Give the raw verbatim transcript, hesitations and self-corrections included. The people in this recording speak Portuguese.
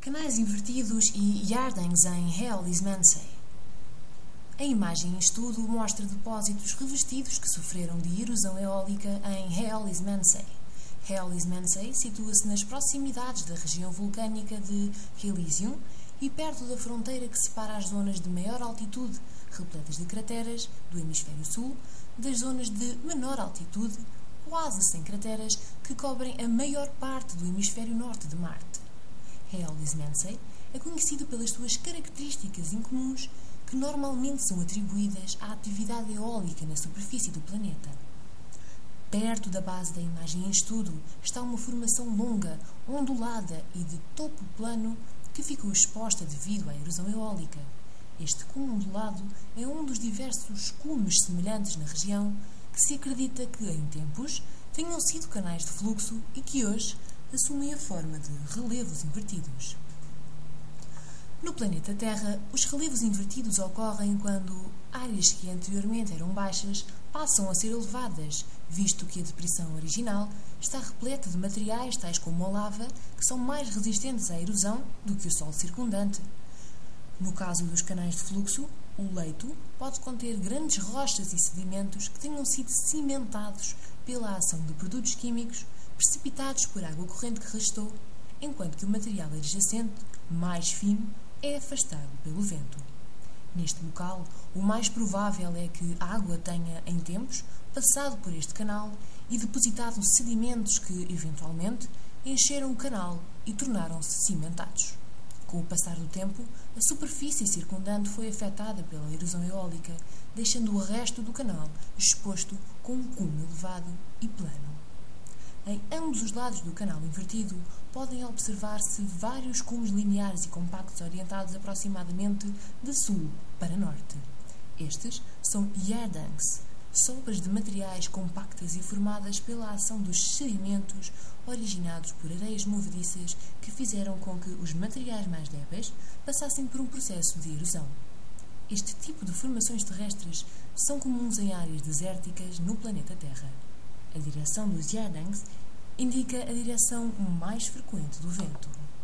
Canais invertidos e Yardangs em Heolis-Mensay. A imagem em estudo mostra depósitos revestidos que sofreram de erosão eólica em Heolis-Mensay. Heolis-Mensay situa-se nas proximidades da região vulcânica de Elysium e perto da fronteira que separa as zonas de maior altitude, repletas de crateras, do hemisfério sul, das zonas de menor altitude, quase sem crateras, que cobrem a maior parte do hemisfério norte de Marte. Heolis-Mensay é conhecido pelas suas características incomuns que normalmente são atribuídas à atividade eólica na superfície do planeta. Perto da base da imagem em estudo está uma formação longa, ondulada e de topo plano que ficou exposta devido à erosão eólica. Este cume ondulado é um dos diversos cumes semelhantes na região que se acredita que, em tempos, tenham sido canais de fluxo e que hoje assumem a forma de relevos invertidos. No planeta Terra, os relevos invertidos ocorrem quando áreas que anteriormente eram baixas passam a ser elevadas, visto que a depressão original está repleta de materiais tais como a lava, que são mais resistentes à erosão do que o solo circundante. No caso dos canais de fluxo, o leito pode conter grandes rochas e sedimentos que tenham sido cimentados pela ação de produtos químicos precipitados por água corrente que restou, enquanto que o material adjacente, mais fino, é afastado pelo vento. Neste local, o mais provável é que a água tenha, em tempos, passado por este canal e depositado sedimentos que, eventualmente, encheram o canal e tornaram-se cimentados. Com o passar do tempo, a superfície circundante foi afetada pela erosão eólica, deixando o resto do canal exposto com um cume elevado e plano. Em ambos os lados do canal invertido, podem observar-se vários cumes lineares e compactos orientados aproximadamente de sul para norte. Estes são Yardangs, sopas de materiais compactas e formadas pela ação dos sedimentos originados por areias movediças que fizeram com que os materiais mais débeis passassem por um processo de erosão. Este tipo de formações terrestres são comuns em áreas desérticas no planeta Terra. A direção dos Yardangs indica a direção mais frequente do vento.